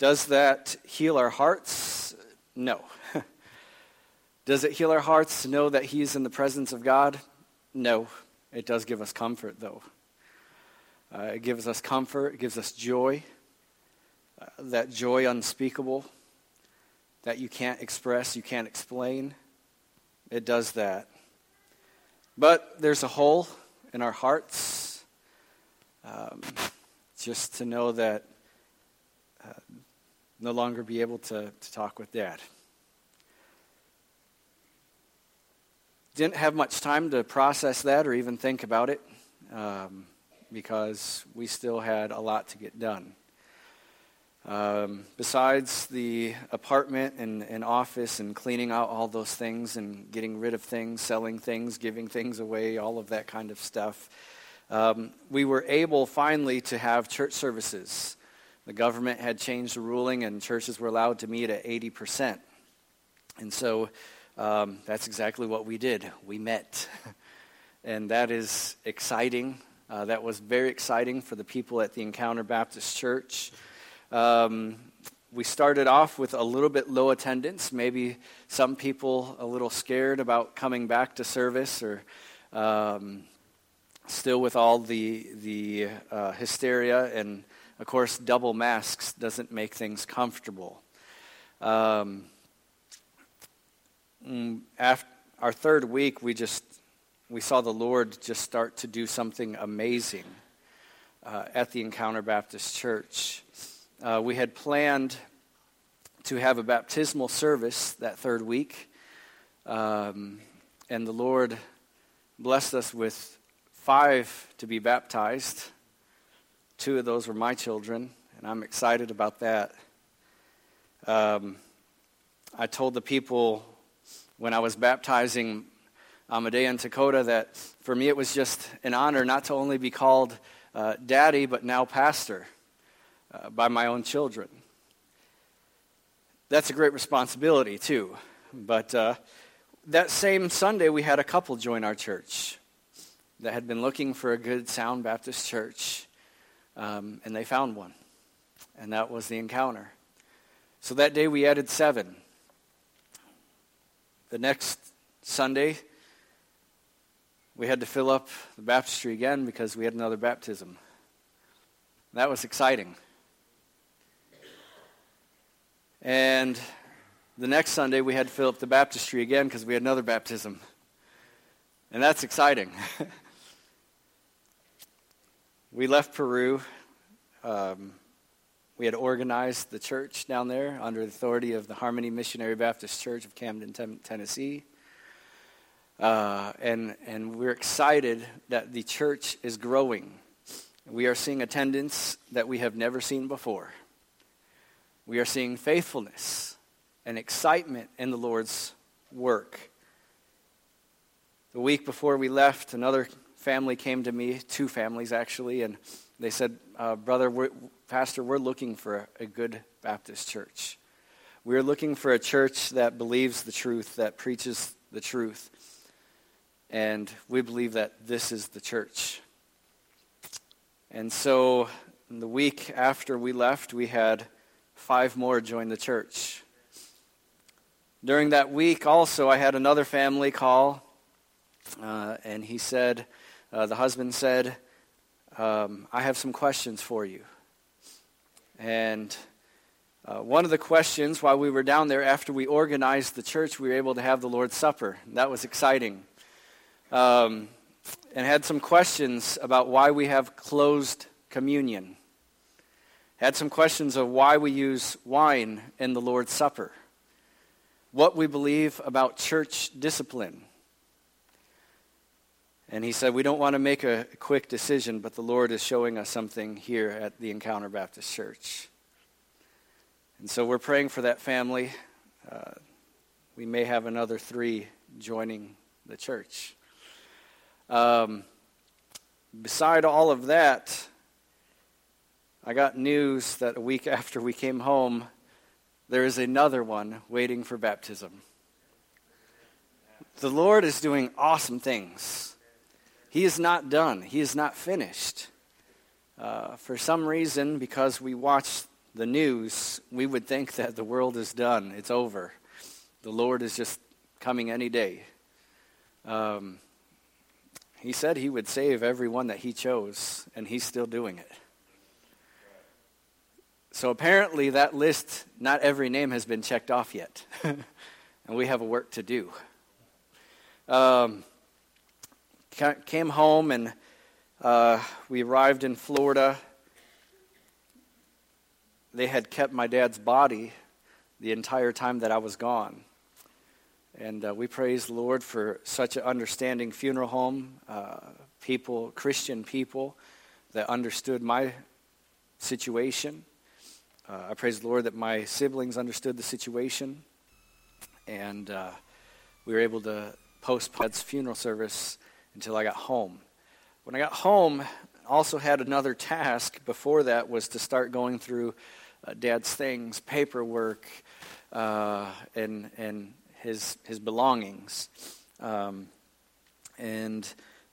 Does that heal our hearts? No. Does it heal our hearts to know that He's in the presence of God? No. It does give us comfort, though. It gives us comfort. It gives us joy. That joy unspeakable that you can't express, you can't explain. It does that. But there's a hole in our hearts. Just to know that no longer be able to talk with Dad. Didn't have much time to process that or even think about it because we still had a lot to get done. Besides the apartment and office and cleaning out all those things and getting rid of things, selling things, giving things away, all of that kind of stuff, we were able finally to have church services. The government had changed the ruling and churches were allowed to meet at 80%. And so that's exactly what we did. We met. And that is exciting. That was very exciting for the people at the Encounter Baptist Church. We started off with a little bit low attendance, maybe some people a little scared about coming back to service or still with all the hysteria, and of course double masks doesn't make things comfortable. After our third week, we saw the Lord just start to do something amazing at the Encounter Baptist Church. We had planned to have a baptismal service that third week, and the Lord blessed us with 5 to be baptized. 2 of those were my children, and I'm excited about that. I told the people when I was baptizing Amadea and Dakota that for me it was just an honor not to only be called Daddy, but now Pastor. By my own children. That's a great responsibility, too. But that same Sunday, we had a couple join our church that had been looking for a good, sound Baptist church, and they found one. And that was the Encounter. So that day, we added 7. The next Sunday, we had to fill up the baptistry again because we had another baptism. That was exciting. And the next Sunday, we had to fill up the baptistry again because we had another baptism. And that's exciting. We left Peru. We had organized the church down there under the authority of the Harmony Missionary Baptist Church of Camden, Tennessee. And we're excited that the church is growing. We are seeing attendance that we have never seen before. We are seeing faithfulness and excitement in the Lord's work. The week before we left, family came to me, 2 families actually, and they said, Pastor, we're looking for a good Baptist church. We're looking for a church that believes the truth, that preaches the truth. And we believe that this is the church. And so the week after we left, we had 5 more join the church. During that week also, I had another family call, and he said, the husband said, I have some questions for you. And one of the questions, while we were down there, after we organized the church, we were able to have the Lord's Supper. That was exciting. And had some questions about why we have closed communion. Had some questions of why we use wine in the Lord's Supper. What we believe about church discipline. And he said, we don't want to make a quick decision, but the Lord is showing us something here at the Encounter Baptist Church. And so we're praying for that family. We may have another 3 joining the church. Beside all of that, I got news that a week after we came home, there is another one waiting for baptism. The Lord is doing awesome things. He is not done. He is not finished. For some reason, because we watched the news, we would think that the world is done. It's over. The Lord is just coming any day. He said he would save everyone that he chose, and he's still doing it. So apparently that list, not every name has been checked off yet. And we have a work to do. Came home and we arrived in Florida. They had kept my dad's body the entire time that I was gone. And we praise the Lord for such an understanding funeral home, people, Christian people that understood my situation. I praise the Lord that my siblings understood the situation. And we were able to postpone Dad's funeral service until I got home. When I got home, I also had another task before that, was to start going through Dad's things, paperwork, and his belongings. And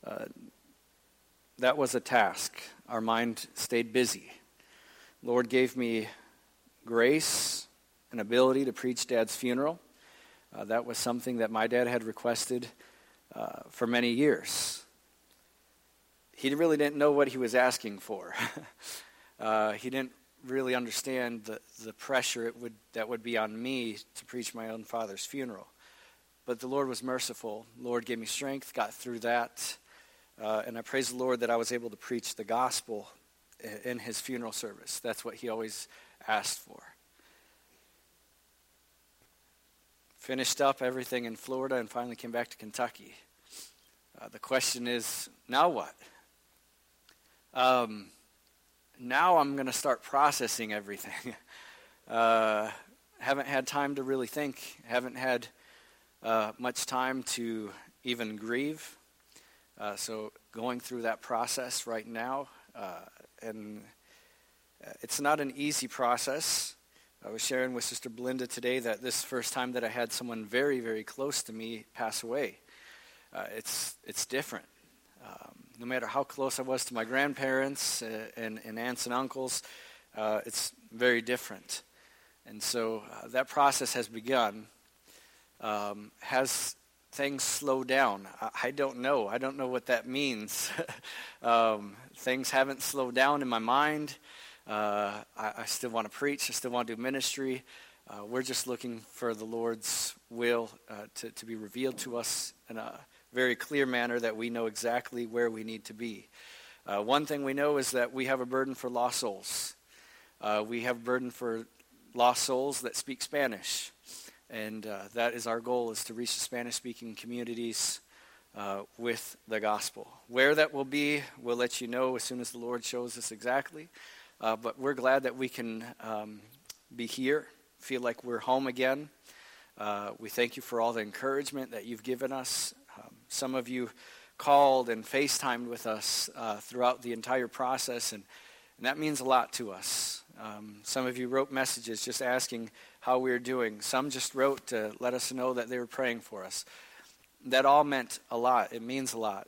that was a task. Our mind stayed busy. Lord gave me grace and ability to preach Dad's funeral. That was something that my dad had requested for many years. He really didn't know what he was asking for. He didn't really understand the pressure that would be on me to preach my own father's funeral. But the Lord was merciful. The Lord gave me strength, got through that. And I praise the Lord that I was able to preach the gospel in his funeral service. That's what he always asked for. Finished up everything in Florida and finally came back to Kentucky. The question is, now what? Now I'm going to start processing everything. Haven't had time to really think. Haven't had much time to even grieve. So going through that process right now. And it's not an easy process. I was sharing with Sister Belinda today that this is the first time that I had someone very, very close to me pass away. It's different. No matter how close I was to my grandparents and aunts and uncles, it's very different. And so that process has begun. Has things slowed down? I don't know. I don't know what that means. Things haven't slowed down in my mind. I still want to preach. I still want to do ministry. We're just looking for the Lord's will to be revealed to us in a very clear manner, that we know exactly where we need to be. One thing we know is that we have a burden for lost souls. We have a burden for lost souls that speak Spanish. And that is our goal, is to reach the Spanish-speaking communities with the gospel. Where that will be, we'll let you know as soon as the Lord shows us exactly. But we're glad that we can be here, feel like we're home again. We thank you for all the encouragement that you've given us. Some of you called and FaceTimed with us throughout the entire process, and that means a lot to us. Some of you wrote messages just asking how we were doing. Some just wrote to let us know that they were praying for us. That all meant a lot. It means a lot.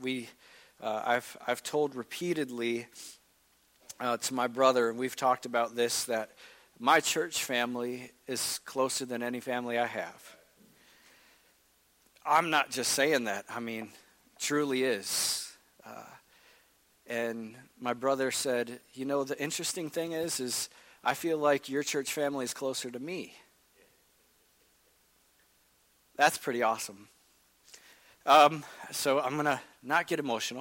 I've told repeatedly to my brother, and we've talked about this, that my church family is closer than any family I have. I'm not just saying that. I mean, truly is. And my brother said, you know, the interesting thing is I feel like your church family is closer to me. That's pretty awesome. So I'm going to not get emotional.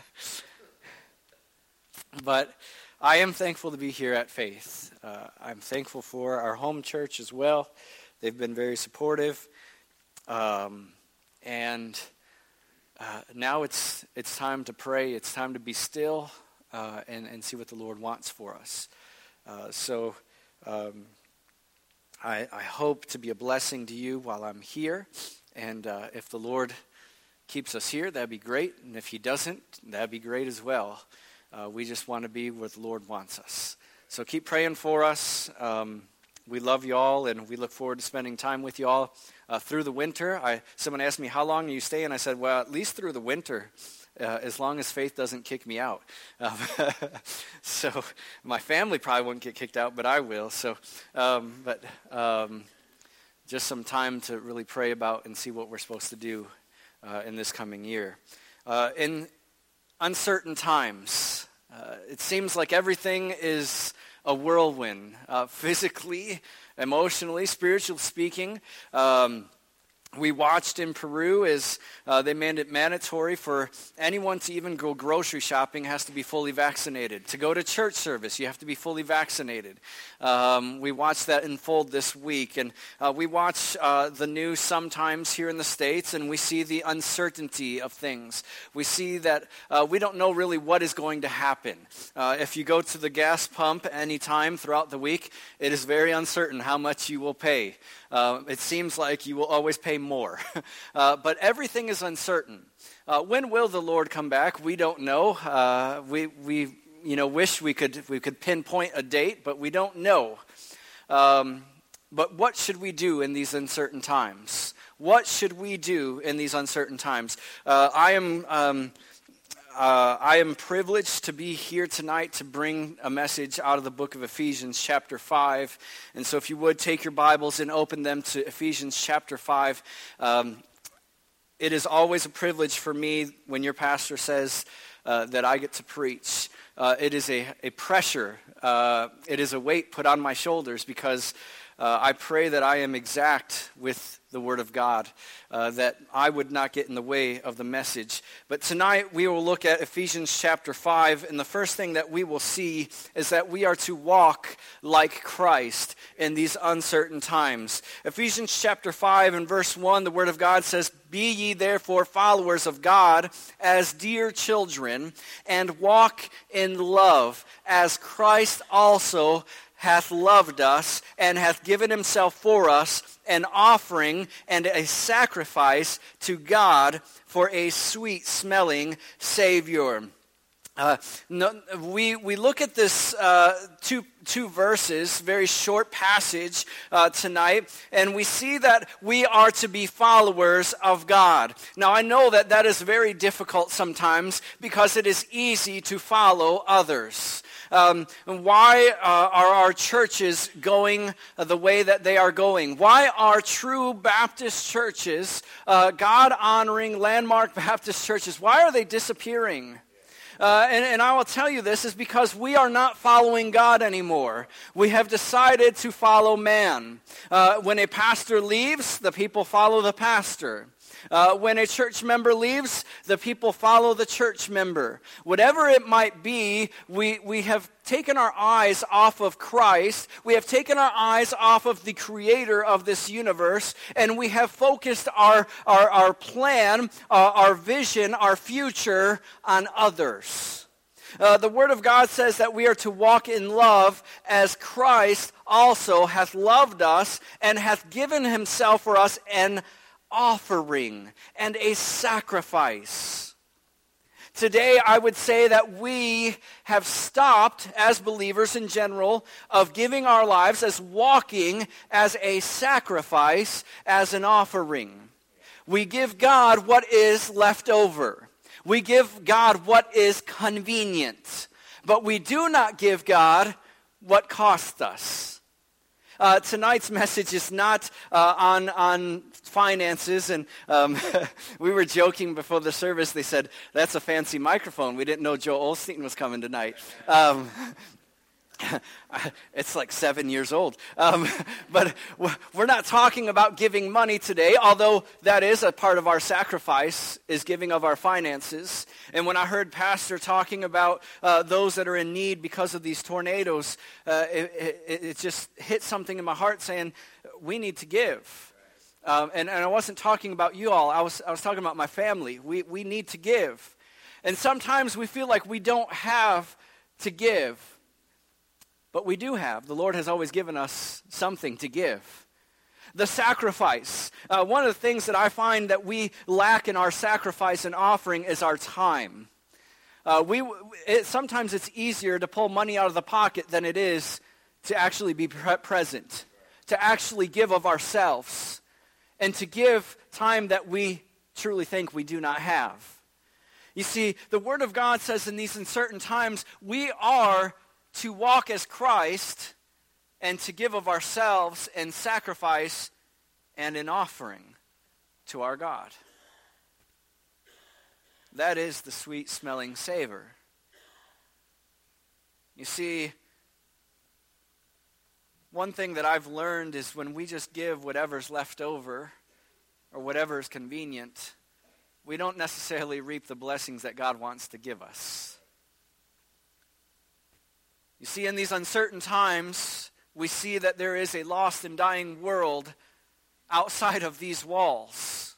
But I am thankful to be here at Faith. I'm thankful for our home church as well. They've been very supportive. And now it's time to pray. It's time to be still and see what the Lord wants for us. So I hope to be a blessing to you while I'm here. And if the Lord keeps us here, that'd be great. And if he doesn't, that'd be great as well. We just want to be where the Lord wants us. So keep praying for us. We love you all, and we look forward to spending time with you all through the winter. Someone asked me, how long are you staying? I said, well, at least through the winter. as long as faith doesn't kick me out. So my family probably won't get kicked out, but I will. So, just some time to really pray about and see what we're supposed to do in this coming year. In uncertain times, it seems like everything is a whirlwind, physically, emotionally, spiritually speaking. We watched in Peru as they made it mandatory for anyone to even go grocery shopping has to be fully vaccinated. To go to church service, you have to be fully vaccinated. We watched that unfold this week. And we watch the news sometimes here in the States, and we see the uncertainty of things. We see that we don't know really what is going to happen. If you go to the gas pump anytime throughout the week, it is very uncertain how much you will pay. It seems like you will always pay more. But everything is uncertain. When will the Lord come back? We don't know. We wish we could pinpoint a date, but we don't know. But what should we do in these uncertain times? What should we do in these uncertain times? I am privileged to be here tonight to bring a message out of the book of Ephesians chapter 5. And so if you would take your Bibles and open them to Ephesians chapter 5. It is always a privilege for me when your pastor says that I get to preach. It is a pressure. It is a weight put on my shoulders because I pray that I am exact with the Word of God, that I would not get in the way of the message. But tonight we will look at Ephesians chapter 5, and the first thing that we will see is that we are to walk like Christ in these uncertain times. Ephesians chapter 5 and verse 1, the Word of God says, "Be ye therefore followers of God as dear children, and walk in love, as Christ also hath loved us, and hath given himself for us, an offering and a sacrifice to God for a sweet-smelling Savior." We look at this two verses, very short passage tonight, and we see that we are to be followers of God. Now, I know that that is very difficult sometimes because it is easy to follow others. Why are our churches going the way that they are going? Why are true Baptist churches, God-honoring, landmark Baptist churches, why are they disappearing? And I will tell you this is because we are not following God anymore. We have decided to follow man. When a pastor leaves, the people follow the pastor. When a church member leaves, the people follow the church member. Whatever it might be, we have taken our eyes off of Christ. We have taken our eyes off of the creator of this universe, and we have focused our plan, our vision, our future on others. The Word of God says that we are to walk in love as Christ also hath loved us and hath given himself for us an offering and a sacrifice. Today, I would say that we have stopped, as believers in general, of giving our lives as walking as a sacrifice, as an offering. We give God what is left over. We give God what is convenient. But we do not give God what costs us. Tonight's message is not on finances, and we were joking before the service. They said, "That's a fancy microphone. We didn't know Joel Osteen was coming tonight." It's like 7 years old. But we're not talking about giving money today, although that is a part of our sacrifice, is giving of our finances. And when I heard Pastor talking about those that are in need because of these tornadoes, it just hit something in my heart saying, we need to give. And I wasn't talking about you all. I was talking about my family. We need to give. And sometimes we feel like we don't have to give. But we do have. The Lord has always given us something to give. The sacrifice. One of the things that I find that we lack in our sacrifice and offering is our time. Sometimes it's easier to pull money out of the pocket than it is to actually be present, to actually give of ourselves, and to give time that we truly think we do not have. You see, the Word of God says in these uncertain times, we are to walk as Christ and to give of ourselves in sacrifice and in offering to our God. That is the sweet-smelling savor. You see, one thing that I've learned is when we just give whatever's left over or whatever is convenient, we don't necessarily reap the blessings that God wants to give us. You see, in these uncertain times, we see that there is a lost and dying world outside of these walls.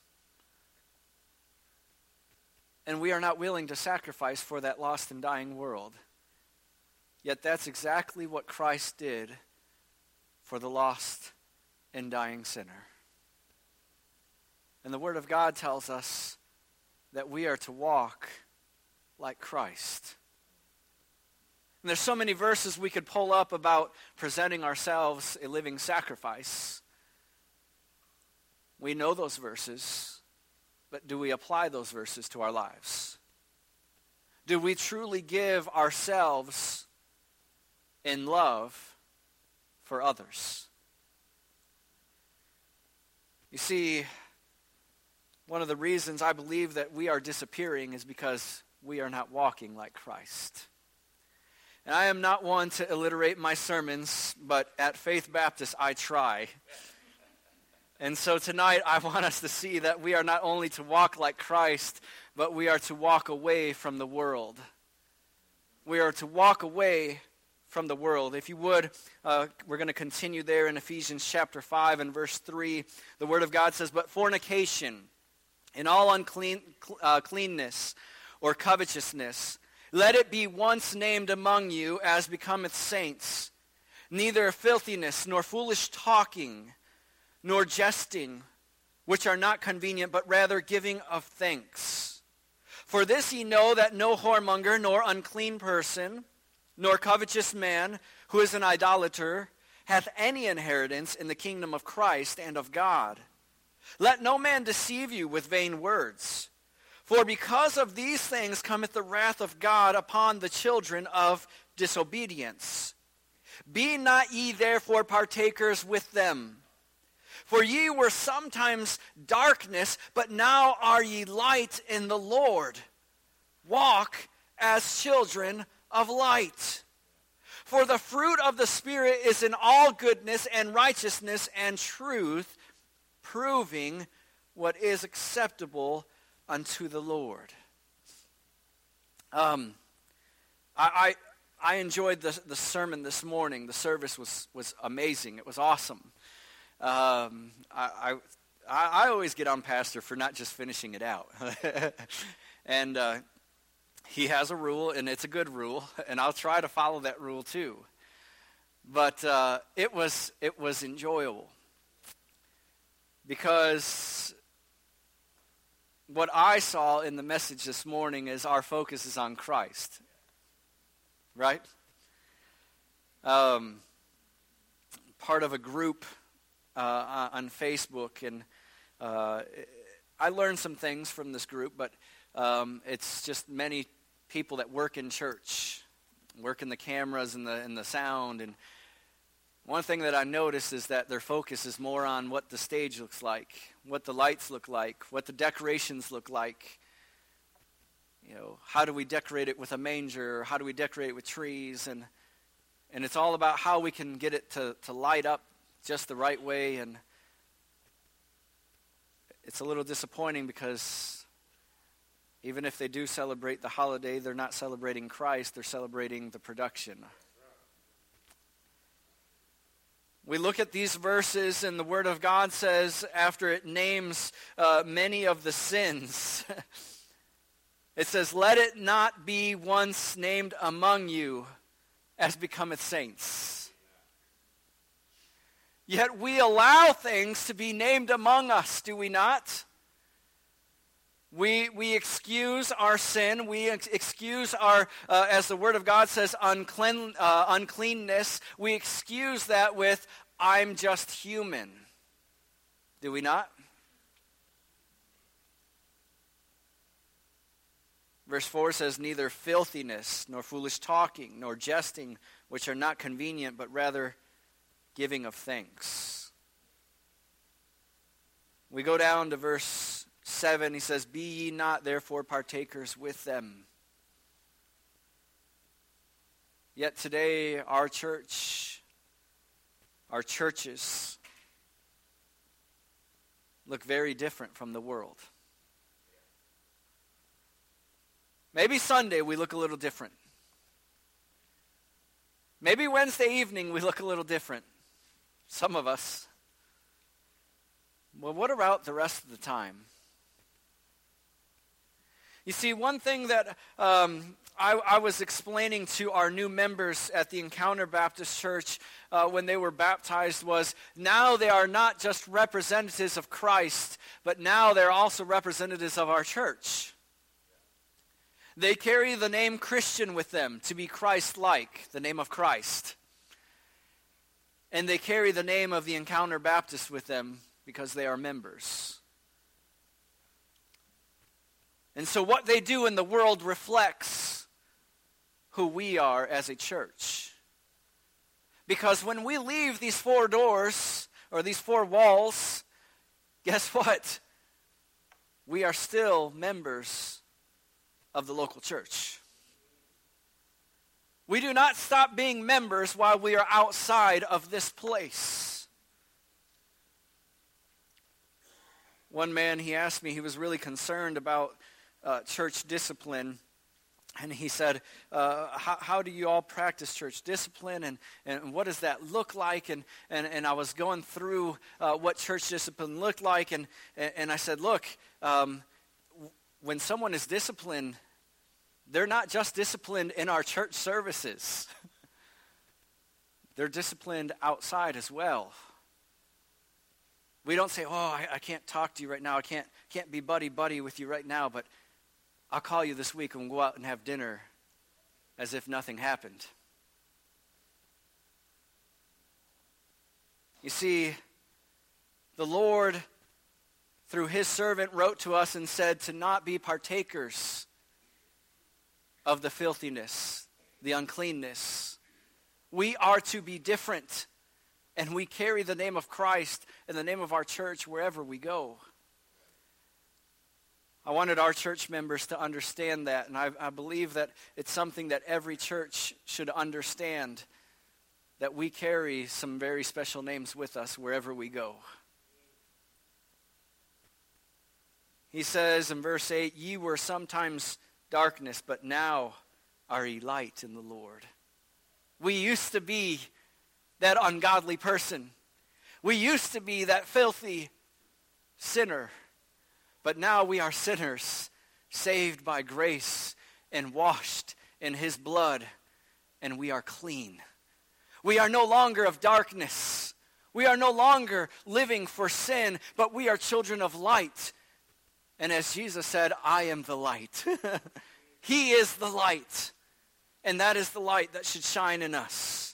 And we are not willing to sacrifice for that lost and dying world. Yet that's exactly what Christ did for the lost and dying sinner. And the Word of God tells us that we are to walk like Christ. And there's so many verses we could pull up about presenting ourselves a living sacrifice. We know those verses, but do we apply those verses to our lives? Do we truly give ourselves in love for others? You see, one of the reasons I believe that we are disappearing is because we are not walking like Christ. And I am not one to alliterate my sermons, but at Faith Baptist I try. And so tonight I want us to see that we are not only to walk like Christ, but we are to walk away from the world. We are to walk away from the world. If you would, we're going to continue there in Ephesians chapter 5 and verse 3. The Word of God says, "But fornication and all uncleanness or covetousness, let it be once named among you as becometh saints, neither filthiness, nor foolish talking, nor jesting, which are not convenient, but rather giving of thanks. For this ye know, that no whoremonger, nor unclean person, nor covetous man, who is an idolater, hath any inheritance in the kingdom of Christ and of God. Let no man deceive you with vain words. For because of these things cometh the wrath of God upon the children of disobedience. Be not ye therefore partakers with them. For ye were sometimes darkness, but now are ye light in the Lord. Walk as children of light. For the fruit of the Spirit is in all goodness and righteousness and truth, proving what is acceptable unto the Lord." I enjoyed the sermon this morning. The service was amazing. It was awesome. I always get on Pastor for not just finishing it out. And he has a rule, and it's a good rule, and I'll try to follow that rule too. But it was enjoyable. Because what I saw in the message this morning is our focus is on Christ. Right? Part of a group on Facebook, and I learned some things from this group, but it's just many people that work in church, work in the cameras and the sound, and one thing that I noticed is that their focus is more on what the stage looks like, what the lights look like, what the decorations look like. You know, how do we decorate it with a manger? How do we decorate it with trees? And it's all about how we can get it to light up just the right way. And it's a little disappointing because even if they do celebrate the holiday, they're not celebrating Christ, they're celebrating the production. We look at these verses, and the Word of God says, after it names many of the sins, it says, "Let it not be once named among you as becometh saints." Yet we allow things to be named among us, do we not? We excuse our sin. We excuse our, as the Word of God says, uncleanness. We excuse that with, "I'm just human." Do we not? Verse 4 says, neither filthiness, nor foolish talking, nor jesting, which are not convenient, but rather giving of thanks. We go down to verse 7. He says, be ye not therefore partakers with them. Yet today our church, our churches look very different from the world. Maybe Sunday we look a little different. Maybe Wednesday evening we look a little different. Some of us. Well, what about the rest of the time? You see, one thing that I was explaining to our new members at the Encounter Baptist Church when they were baptized was, now they are not just representatives of Christ, but now they're also representatives of our church. They carry the name Christian with them to be Christ-like, the name of Christ. And they carry the name of the Encounter Baptist with them because they are members. And so what they do in the world reflects who we are as a church. Because when we leave these four doors, or these four walls, guess what? We are still members of the local church. We do not stop being members while we are outside of this place. One man, he asked me, he was really concerned about church discipline. And he said, how do you all practice church discipline, and what does that look like? And I was going through what church discipline looked like, and I said, look, when someone is disciplined, they're not just disciplined in our church services. They're disciplined outside as well. We don't say, I can't talk to you right now. I can't be buddy with you right now, but I'll call you this week and we'll go out and have dinner as if nothing happened. You see, the Lord, through his servant, wrote to us and said to not be partakers of the filthiness, the uncleanness. We are to be different, and we carry the name of Christ and the name of our church wherever we go. I wanted our church members to understand that, and I believe that it's something that every church should understand, that we carry some very special names with us wherever we go. He says in verse 8, ye were sometimes darkness, but now are ye light in the Lord. We used to be that ungodly person. We used to be that filthy sinner. But now we are sinners, saved by grace and washed in his blood, and we are clean. We are no longer of darkness. We are no longer living for sin, but we are children of light. And as Jesus said, I am the light. He is the light, and that is the light that should shine in us.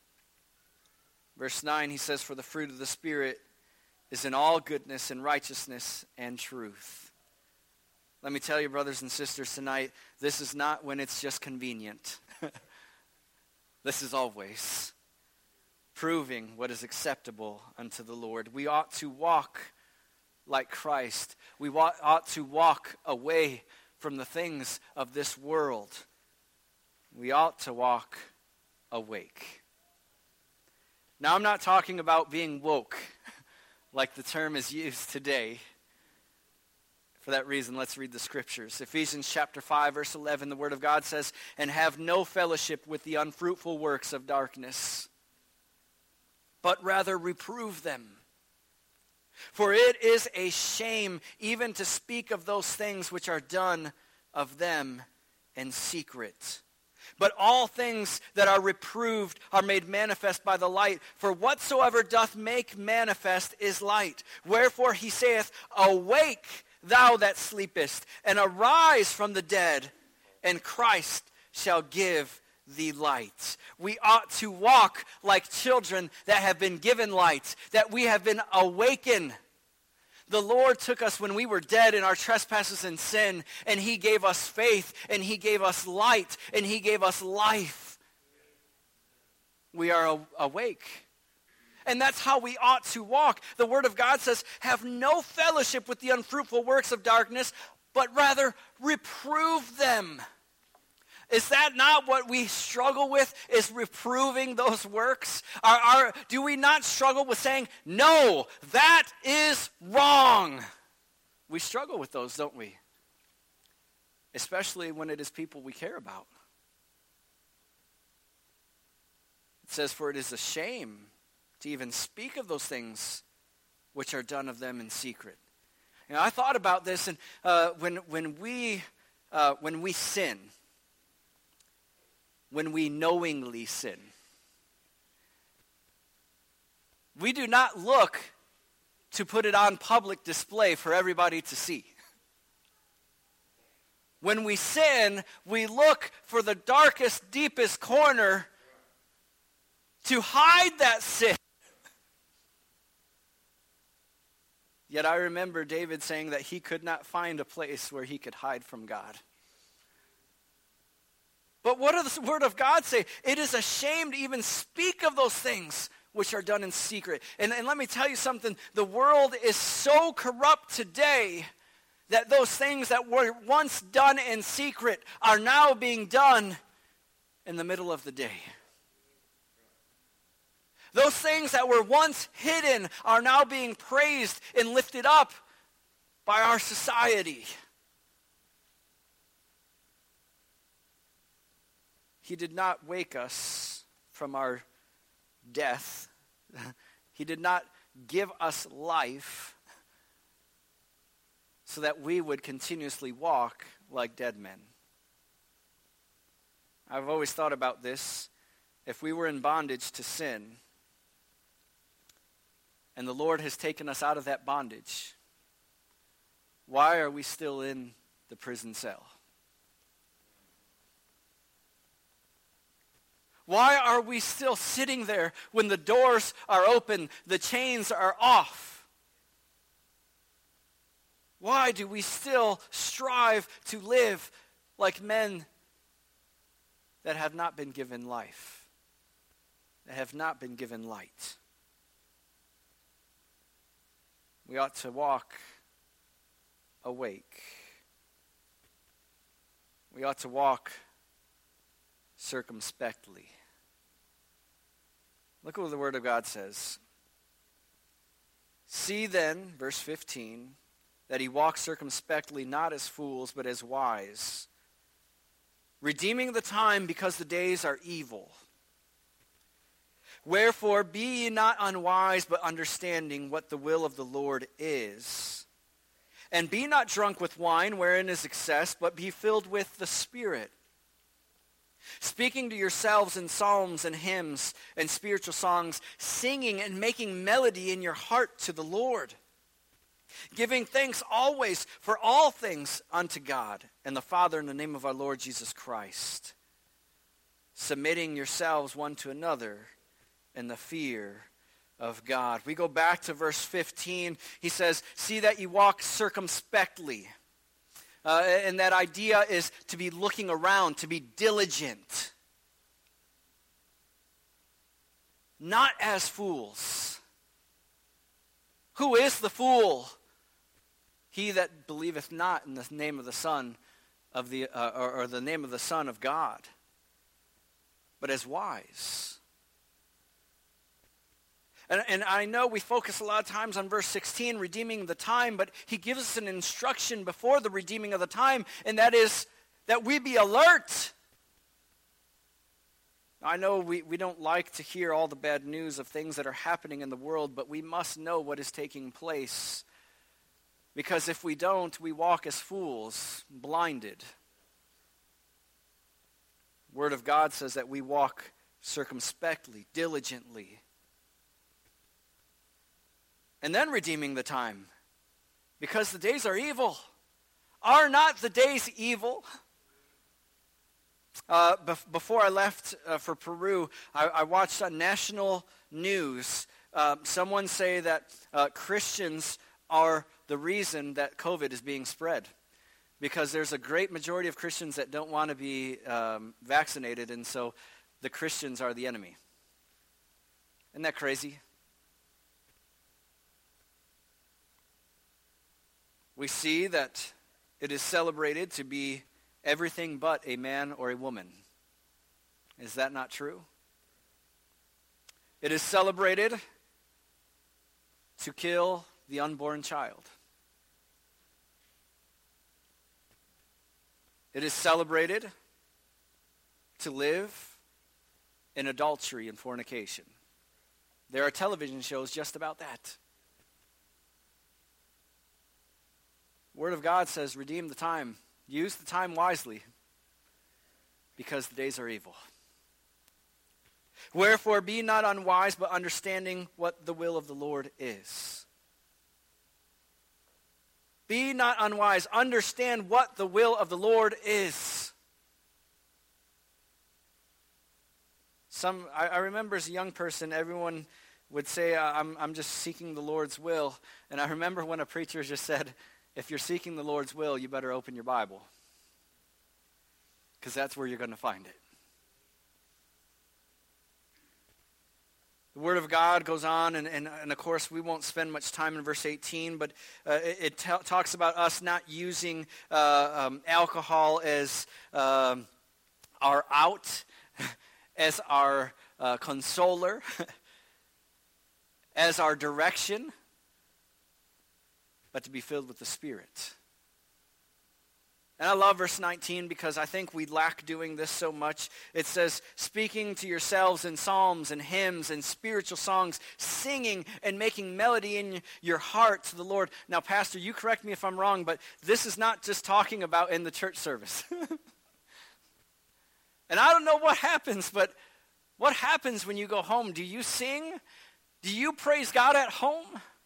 Verse 9, he says, for the fruit of the Spirit is in all goodness and righteousness and truth. Let me tell you, brothers and sisters, tonight, this is not when it's just convenient. This is always proving what is acceptable unto the Lord. We ought to walk like Christ. We ought to walk away from the things of this world. We ought to walk awake. Now, I'm not talking about being woke, like the term is used today. For that reason, let's read the scriptures. Ephesians chapter 5, verse 11, the word of God says, and have no fellowship with the unfruitful works of darkness, but rather reprove them. For it is a shame even to speak of those things which are done of them in secret. But all things that are reproved are made manifest by the light. For whatsoever doth make manifest is light. Wherefore he saith, awake, thou that sleepest, and arise from the dead, and Christ shall give thee light. We ought to walk like children that have been given light, that we have been awakened, The Lord took us when we were dead in our trespasses and sin, and he gave us faith, and he gave us light, and he gave us life. We are awake. And that's how we ought to walk. The Word of God says, have no fellowship with the unfruitful works of darkness, but rather reprove them. Is that not what we struggle with, is reproving those works? Do we not struggle with saying, no, that is wrong? We struggle with those, don't we? Especially when it is people we care about. It says, for it is a shame to even speak of those things which are done of them in secret. You know, I thought about this, and when we sin, when we knowingly sin, we do not look to put it on public display for everybody to see. When we sin, we look for the darkest, deepest corner to hide that sin. Yet I remember David saying that he could not find a place where he could hide from God. But what does the Word of God say? It is a shame to even speak of those things which are done in secret. And let me tell you something. The world is so corrupt today that those things that were once done in secret are now being done in the middle of the day. Those things that were once hidden are now being praised and lifted up by our society. He did not wake us from our death. He did not give us life so that we would continuously walk like dead men. I've always thought about this. If we were in bondage to sin, and the Lord has taken us out of that bondage, why are we still in the prison cell? Why are we still sitting there when the doors are open, the chains are off? Why do we still strive to live like men that have not been given life, that have not been given light? We ought to walk awake. We ought to walk circumspectly. Look at what the Word of God says. See then, verse 15, that he walks circumspectly, not as fools, but as wise, redeeming the time because the days are evil. Wherefore, be ye not unwise, but understanding what the will of the Lord is. And be not drunk with wine, wherein is excess, but be filled with the Spirit, speaking to yourselves in psalms and hymns and spiritual songs, singing and making melody in your heart to the Lord, giving thanks always for all things unto God and the Father in the name of our Lord Jesus Christ, submitting yourselves one to another in the fear of God. We go back to verse 15. He says, see that you walk circumspectly. And that idea is to be looking around, to be diligent. Not as fools. Who is the fool? He that believeth not in the name of the Son of the or the name of the Son of God, but as wise. And I know we focus a lot of times on verse 16, redeeming the time, but he gives us an instruction before the redeeming of the time, and that is that we be alert. I know we don't like to hear all the bad news of things that are happening in the world, but we must know what is taking place. Because if we don't, we walk as fools, blinded. Word of God says that we walk circumspectly, diligently. And then redeeming the time, because the days are evil. Are not the days evil? Before I left for Peru, I watched on national news someone say that Christians are the reason that COVID is being spread. Because there's a great majority of Christians that don't want to be vaccinated, and so the Christians are the enemy. Isn't that crazy? We see that it is celebrated to be everything but a man or a woman. Is that not true? It is celebrated to kill the unborn child. It is celebrated to live in adultery and fornication. There are television shows just about that. Word of God says, redeem the time. Use the time wisely, because the days are evil. Wherefore, be not unwise, but understanding what the will of the Lord is. Be not unwise. Understand what the will of the Lord is. I remember as a young person, everyone would say, I'm just seeking the Lord's will. And I remember when a preacher just said, if you're seeking the Lord's will, you better open your Bible. Because that's where you're going to find it. The Word of God goes on, and of course we won't spend much time in verse 18, but it talks about us not using alcohol as our out, as our consoler, as our direction, but to be filled with the Spirit. And I love verse 19 because I think we lack doing this so much. It says, speaking to yourselves in psalms and hymns and spiritual songs, singing and making melody in your heart to the Lord. Now, Pastor, you correct me if I'm wrong, but this is not just talking about in the church service. And I don't know what happens, but what happens when you go home? Do you sing? Do you praise God at home?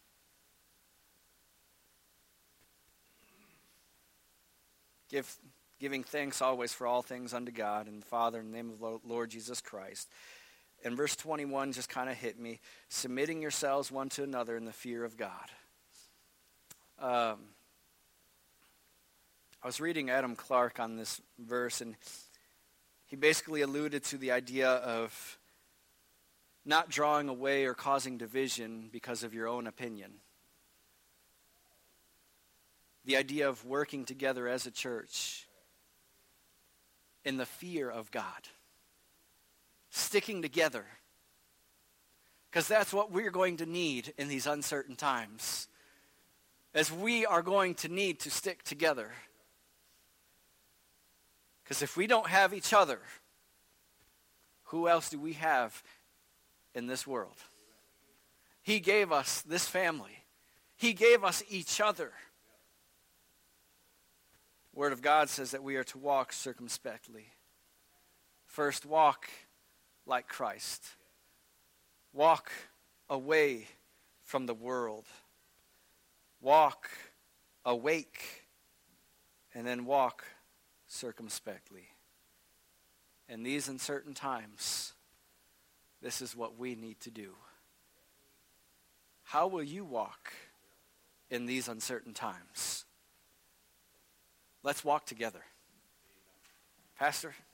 Giving thanks always for all things unto God and the Father in the name of the Lord Jesus Christ. And verse 21 just kind of hit me. Submitting yourselves one to another in the fear of God. I was reading Adam Clark on this verse, and he basically alluded to the idea of not drawing away or causing division because of your own opinion. The idea of working together as a church in the fear of God. Sticking together. Because that's what we're going to need in these uncertain times. As we are going to need to stick together. Because if we don't have each other, who else do we have in this world? He gave us this family. He gave us each other. Word of God says that we are to walk circumspectly. First, walk like Christ. Walk away from the world. Walk awake. And then walk circumspectly. In these uncertain times, this is what we need to do. How will you walk in these uncertain times? Let's walk together. Pastor?